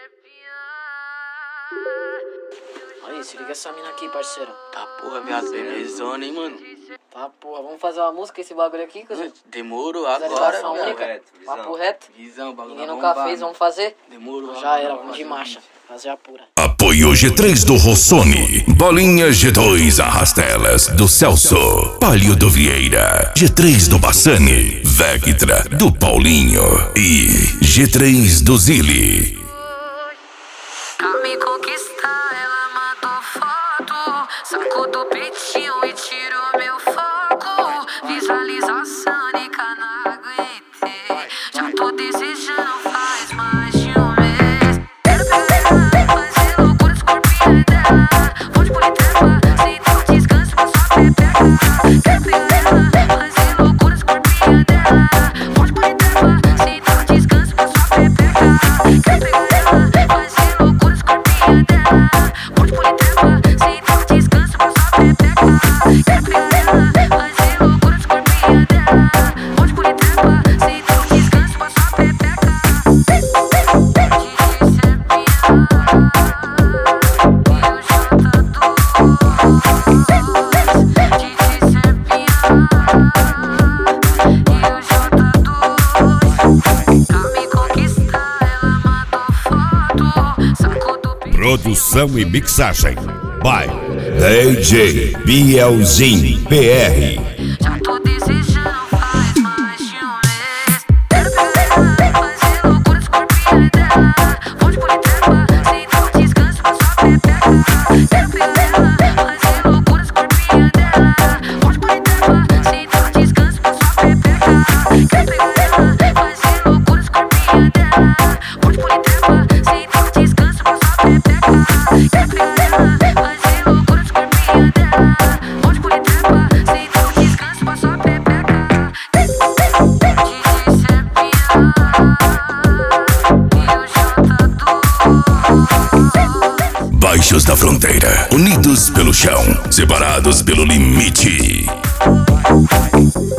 Aí, se liga essa mina aqui, parceiro. Tá porra, viado, belezona, hein, mano? Tá porra, vamos fazer uma música esse bagulho aqui, cuzão? Demorou agora, Visualização viado. única, papo reto. Visão, bagulho. Ninguém nunca fez, vamos fazer? Demorou. Já era, vamos de marcha. Fazer a pura. Apoio G3 do Rossoni, Bolinha G2 Arrastelas do Celso, Palio do Vieira, G3 do Bassani, Vectra do Paulinho e G3 do Zili. Pra me conquistar, ela mandou foto, sacou do peitinho e tirou meu foco. Visualização e não aguentei, já tô desejando faz mais de um mês. Quero pegar ela, fazer loucura, escorpião dela. Vou de politepa, sem dar descanso pra sua pepeca. Quero pegar ela, fazer loucura, escorpião dela. Vou de politepa, sem dar descanso pra sua pepeca. Quero pegar ela, fazer loucura, escorpião dela. Vou de politepa, sem dar descanso pra sua pepeca. Quero pegar ela, fazer loucura, escorpião dela. Vou de politepa, sem dar descanso pra sua pepeca. Produção e mixagem by DJ Bielzinho PR. Já tô desejando faz mais de um mês. Quero pegar ela, fazer loucura, escorpião dela. Vou de politepa, sem dar descanso pra sua pepeca. Quero pegar ela, fazer loucura, escorpião dela. Vou de politepa, sem dar descanso pra sua pepeca. Quero pegar ela, fazer loucura, escorpião dela. Vou de politepa, sem dar descanso pra sua pepeca. Quero pegar ela, fazer loucura, escorpião dela. Vou de politepa, sem dar descanso pra sua pepeca. Baixos da fronteira, unidos pelo chão, separados pelo limite.